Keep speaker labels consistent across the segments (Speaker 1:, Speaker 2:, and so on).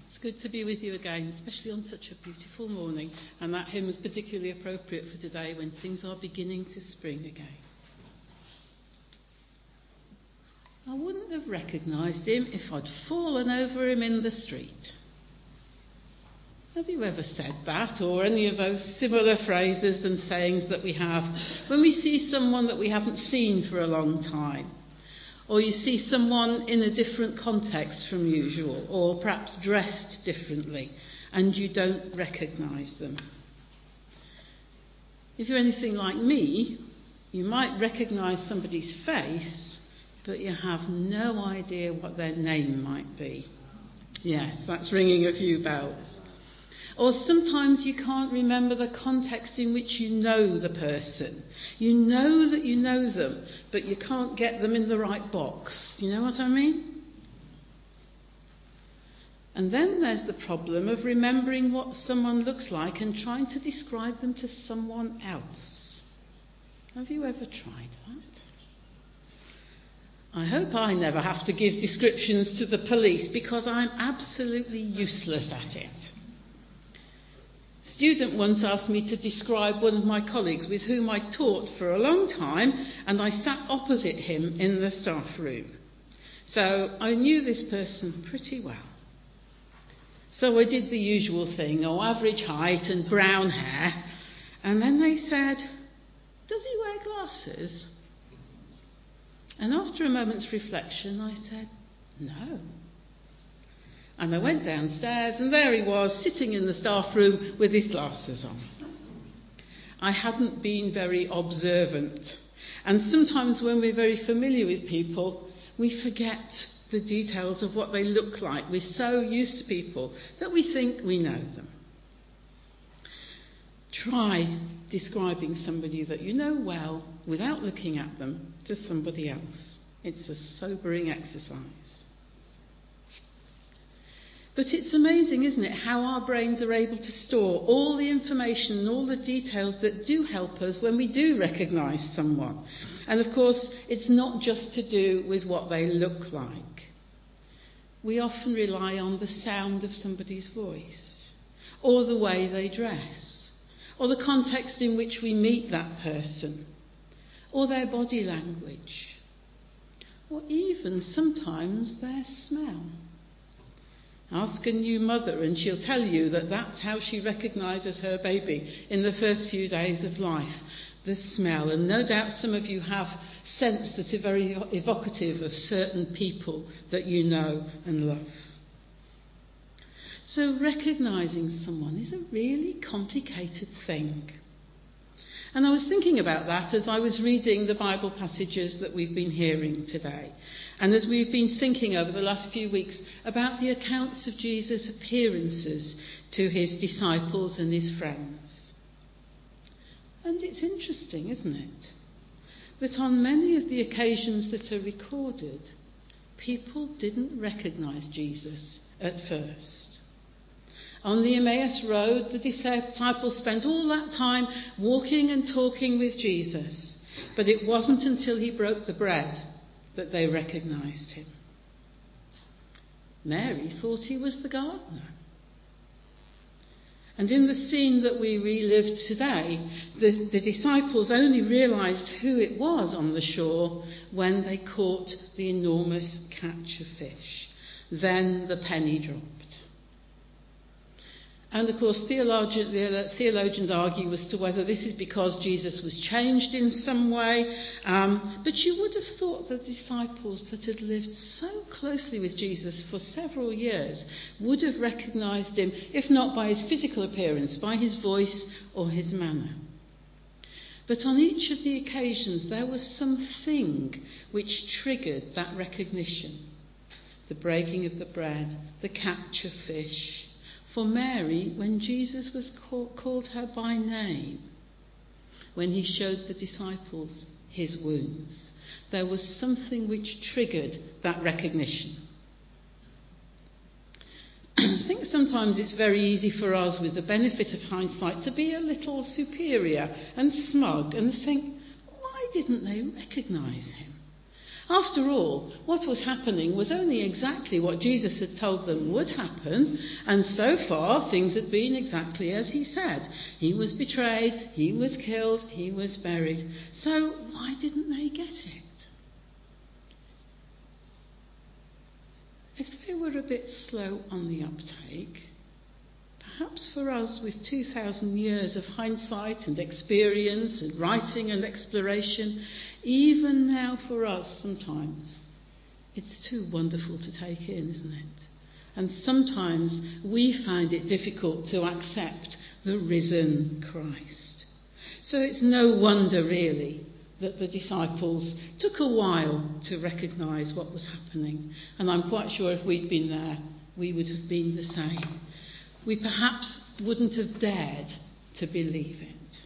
Speaker 1: It's good to be with you again, especially on such a beautiful morning. And that hymn is particularly appropriate for today when things are beginning to spring again. I wouldn't have recognised him if I'd fallen over him in the street. Have you ever said that, or any of those similar phrases and sayings that we have when we see someone that we haven't seen for a long time? Or you see someone in a different context from usual, or perhaps dressed differently, and you don't recognise them. If you're anything like me, you might recognise somebody's face, but you have no idea what their name might be. Yes, that's ringing a few bells. Or sometimes you can't remember the context in which you know the person. You know that you know them, but you can't get them in the right box. You know what I mean? And then there's the problem of remembering what someone looks like and trying to describe them to someone else. Have you ever tried that? I hope I never have to give descriptions to the police because I'm absolutely useless at it. A student once asked me to describe one of my colleagues with whom I taught for a long time, and I sat opposite him in the staff room. So I knew this person pretty well. So I did the usual thing, average height and brown hair. And then they said, "Does he wear glasses?" And after a moment's reflection, I said, "No." And I went downstairs, and there he was, sitting in the staff room with his glasses on. I hadn't been very observant. And sometimes when we're very familiar with people, we forget the details of what they look like. We're so used to people that we think we know them. Try describing somebody that you know well without looking at them to somebody else. It's a sobering exercise. But it's amazing, isn't it, how our brains are able to store all the information and all the details that do help us when we do recognise someone. And of course, it's not just to do with what they look like. We often rely on the sound of somebody's voice, or the way they dress, or the context in which we meet that person, or their body language, or even sometimes their smell. Ask a new mother and she'll tell you that that's how she recognises her baby in the first few days of life, the smell. And no doubt some of you have scents that are very evocative of certain people that you know and love. So recognising someone is a really complicated thing. And I was thinking about that as I was reading the Bible passages that we've been hearing today. And as we've been thinking over the last few weeks about the accounts of Jesus' appearances to his disciples and his friends. And it's interesting, isn't it, that on many of the occasions that are recorded, people didn't recognise Jesus at first. On the Emmaus Road, the disciples spent all that time walking and talking with Jesus, but it wasn't until he broke the bread that they recognised him. Mary thought he was the gardener. And in the scene that we relived today, the disciples only realised who it was on the shore when they caught the enormous catch of fish. Then the penny dropped. And of course, theologians argue as to whether this is because Jesus was changed in some way. But you would have thought the disciples that had lived so closely with Jesus for several years would have recognised him, if not by his physical appearance, by his voice or his manner. But on each of the occasions, there was something which triggered that recognition. The breaking of the bread, the catch of fish. For Mary, when Jesus was called her by name, when he showed the disciples his wounds, there was something which triggered that recognition. I think sometimes it's very easy for us, with the benefit of hindsight, to be a little superior and smug and think, why didn't they recognise him? After all, what was happening was only exactly what Jesus had told them would happen, and so far things had been exactly as he said. He was betrayed, he was killed, he was buried. So why didn't they get it? If they were a bit slow on the uptake, perhaps for us with 2,000 years of hindsight and experience and writing and exploration, even now for us sometimes, it's too wonderful to take in, isn't it? And sometimes we find it difficult to accept the risen Christ. So it's no wonder really that the disciples took a while to recognise what was happening. And I'm quite sure if we'd been there, we would have been the same. We perhaps wouldn't have dared to believe it.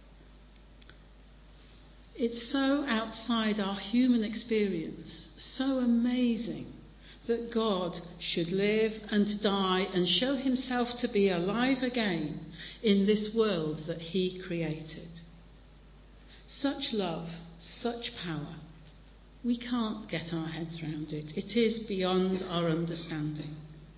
Speaker 1: It's so outside our human experience, so amazing that God should live and die and show himself to be alive again in this world that he created. Such love, such power. We can't get our heads around it. It is beyond our understanding.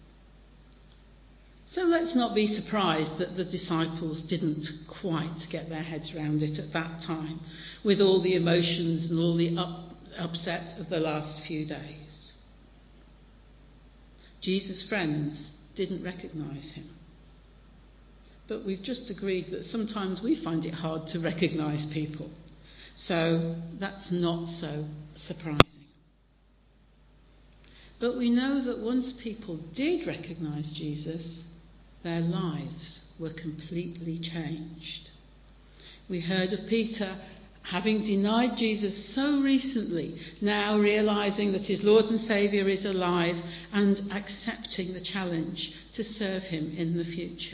Speaker 1: So let's not be surprised that the disciples didn't quite get their heads around it at that time, with all the emotions and all the upset of the last few days. Jesus' friends didn't recognise him. But we've just agreed that sometimes we find it hard to recognise people. So that's not so surprising. But we know that once people did recognise Jesus, their lives were completely changed. We heard of Peter having denied Jesus so recently, now realising that his Lord and Saviour is alive and accepting the challenge to serve him in the future.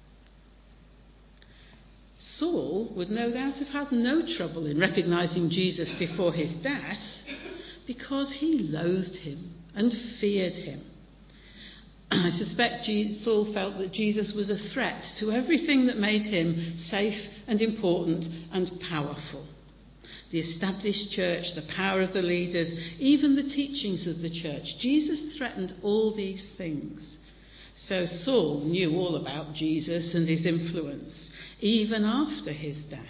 Speaker 1: Saul would no doubt have had no trouble in recognising Jesus before his death because he loathed him and feared him. I suspect Saul felt that Jesus was a threat to everything that made him safe and important and powerful. The established church, the power of the leaders, even the teachings of the church. Jesus threatened all these things. So Saul knew all about Jesus and his influence, even after his death.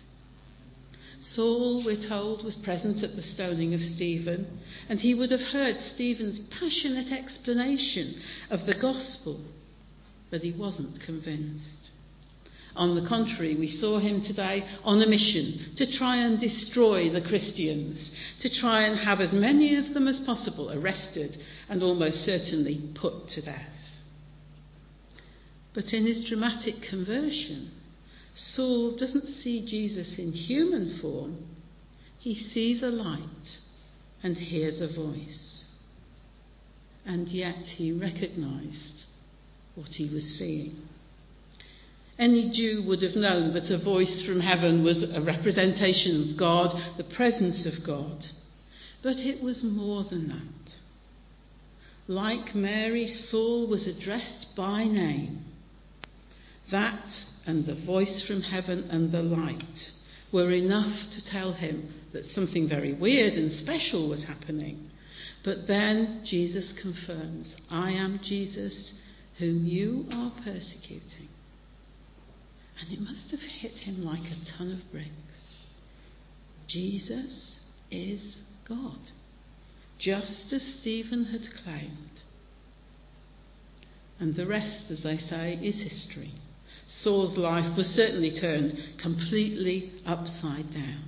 Speaker 1: Saul, we're told, was present at the stoning of Stephen, and he would have heard Stephen's passionate explanation of the gospel, but he wasn't convinced. On the contrary, we saw him today on a mission to try and destroy the Christians, to try and have as many of them as possible arrested and almost certainly put to death. But in his dramatic conversion, Saul doesn't see Jesus in human form. He sees a light and hears a voice. And yet he recognised what he was seeing. Any Jew would have known that a voice from heaven was a representation of God, the presence of God. But it was more than that. Like Mary, Saul was addressed by name. That and the voice from heaven and the light were enough to tell him that something very weird and special was happening. But then Jesus confirms, I am Jesus whom you are persecuting. And it must have hit him like a ton of bricks. Jesus is God, just as Stephen had claimed. And the rest, as they say, is history. Saul's life was certainly turned completely upside down.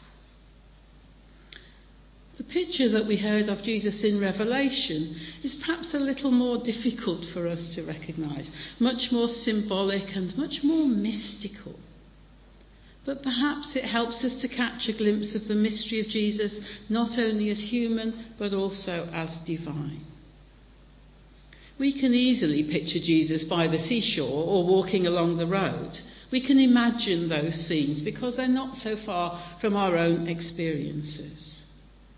Speaker 1: The picture that we heard of Jesus in Revelation is perhaps a little more difficult for us to recognise, much more symbolic and much more mystical. But perhaps it helps us to catch a glimpse of the mystery of Jesus, not only as human, but also as divine. We can easily picture Jesus by the seashore or walking along the road. We can imagine those scenes because they're not so far from our own experiences.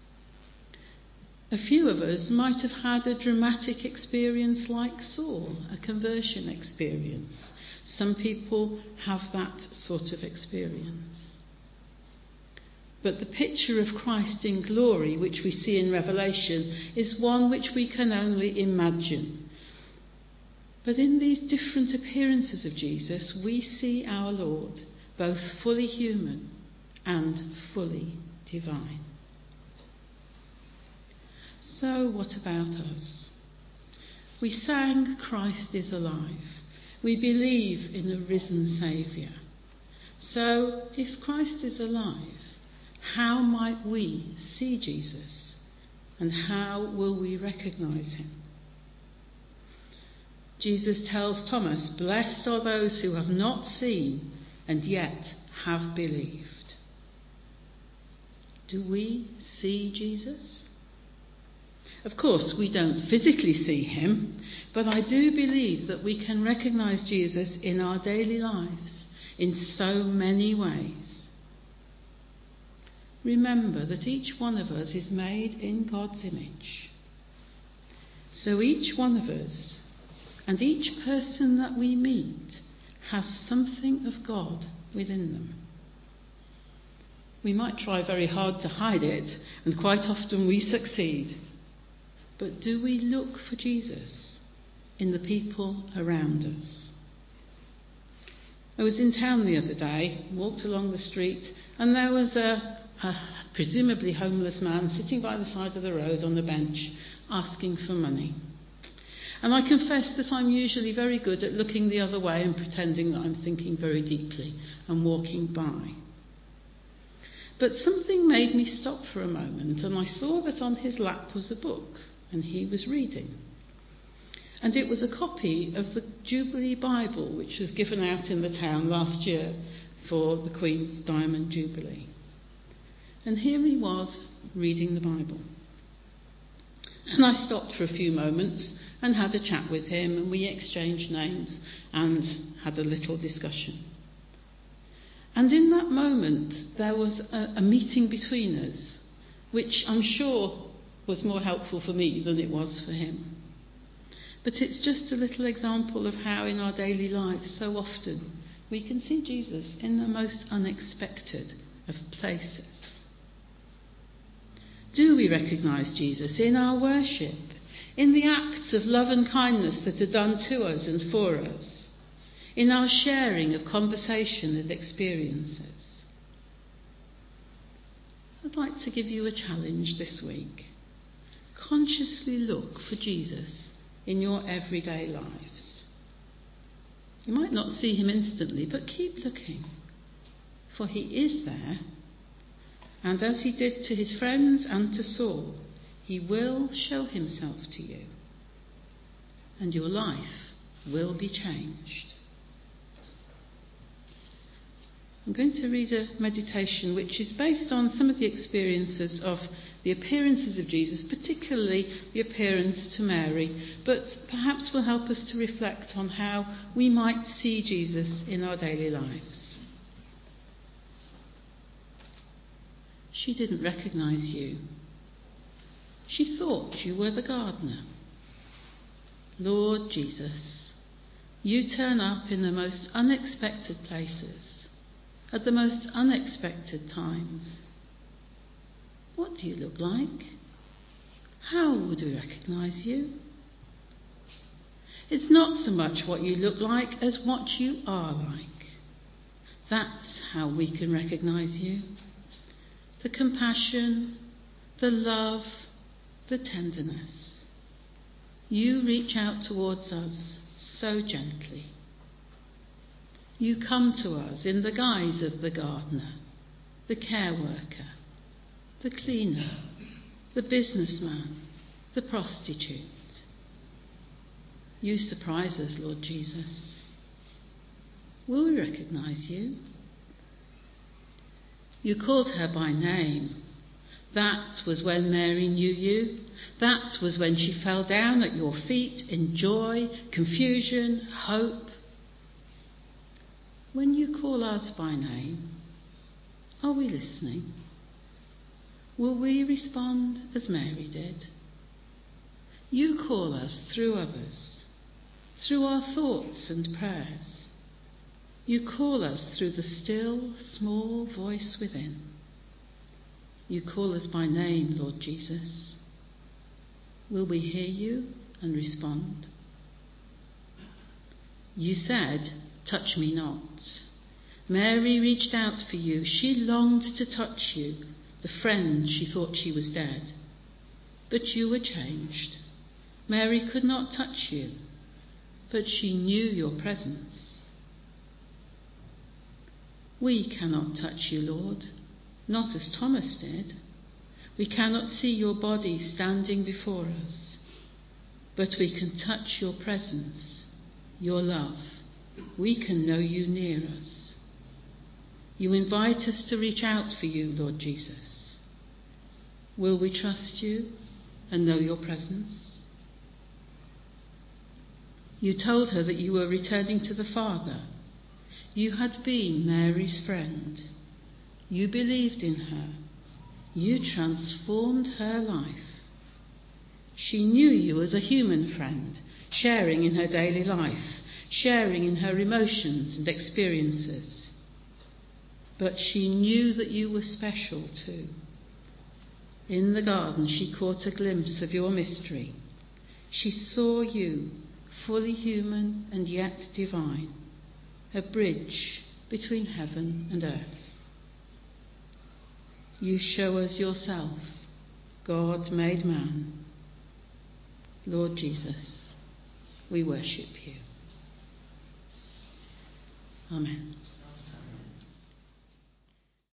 Speaker 1: A few of us might have had a dramatic experience like Saul, a conversion experience. Some people have that sort of experience. But the picture of Christ in glory, which we see in Revelation, is one which we can only imagine. But in these different appearances of Jesus, we see our Lord, both fully human and fully divine. So what about us? We sang Christ is alive. We believe in a risen Saviour. So if Christ is alive, how might we see Jesus, and how will we recognise him? Jesus tells Thomas, "Blessed are those who have not seen and yet have believed." Do we see Jesus? Of course, we don't physically see him, but I do believe that we can recognise Jesus in our daily lives in so many ways. Remember that each one of us is made in God's image. So each one of us and each person that we meet has something of God within them. We might try very hard to hide it, and quite often we succeed. But do we look for Jesus in the people around us? I was in town the other day, walked along the street, and there was a presumably homeless man sitting by the side of the road on a bench asking for money. And I confess that I'm usually very good at looking the other way and pretending that I'm thinking very deeply and walking by. But something made me stop for a moment, and I saw that on his lap was a book, and he was reading. And it was a copy of the Jubilee Bible, which was given out in the town last year for the Queen's Diamond Jubilee. And here he was reading the Bible. And I stopped for a few moments and had a chat with him, and we exchanged names and had a little discussion. And in that moment, there was a meeting between us, which I'm sure was more helpful for me than it was for him. But it's just a little example of how in our daily lives so often we can see Jesus in the most unexpected of places. Do we recognise Jesus in our worship, in the acts of love and kindness that are done to us and for us, in our sharing of conversation and experiences? I'd like to give you a challenge this week. Consciously look for Jesus in your everyday lives. You might not see him instantly, but keep looking, for he is there. And as he did to his friends and to Saul, he will show himself to you, and your life will be changed. I'm going to read a meditation which is based on some of the experiences of the appearances of Jesus, particularly the appearance to Mary, but perhaps will help us to reflect on how we might see Jesus in our daily lives. She didn't recognise you. She thought you were the gardener. Lord Jesus, you turn up in the most unexpected places, at the most unexpected times. What do you look like? How would we recognise you? It's not so much what you look like as what you are like. That's how we can recognise you. The compassion, the love, the tenderness. You reach out towards us so gently. You come to us in the guise of the gardener, the care worker, the cleaner, the businessman, the prostitute. You surprise us, Lord Jesus. Will we recognise you? You called her by name. That was when Mary knew you. That was when she fell down at your feet in joy, confusion, hope. When you call us by name, are we listening? Will we respond as Mary did? You call us through others, through our thoughts and prayers. You call us through the still, small voice within. You call us by name, Lord Jesus. Will we hear you and respond? You said, touch me not. Mary reached out for you. She longed to touch you, the friend she thought she was dead. But you were changed. Mary could not touch you, but she knew your presence. We cannot touch you, Lord, not as Thomas did. We cannot see your body standing before us, but we can touch your presence, your love. We can know you near us. You invite us to reach out for you, Lord Jesus. Will we trust you and know your presence? You told her that you were returning to the Father. You had been Mary's friend. You believed in her. You transformed her life. She knew you as a human friend, sharing in her daily life, sharing in her emotions and experiences. But she knew that you were special too. In the garden, she caught a glimpse of your mystery. She saw you, fully human and yet divine, a bridge between heaven and earth. You show us yourself, God made man. Lord Jesus, we worship you. Amen.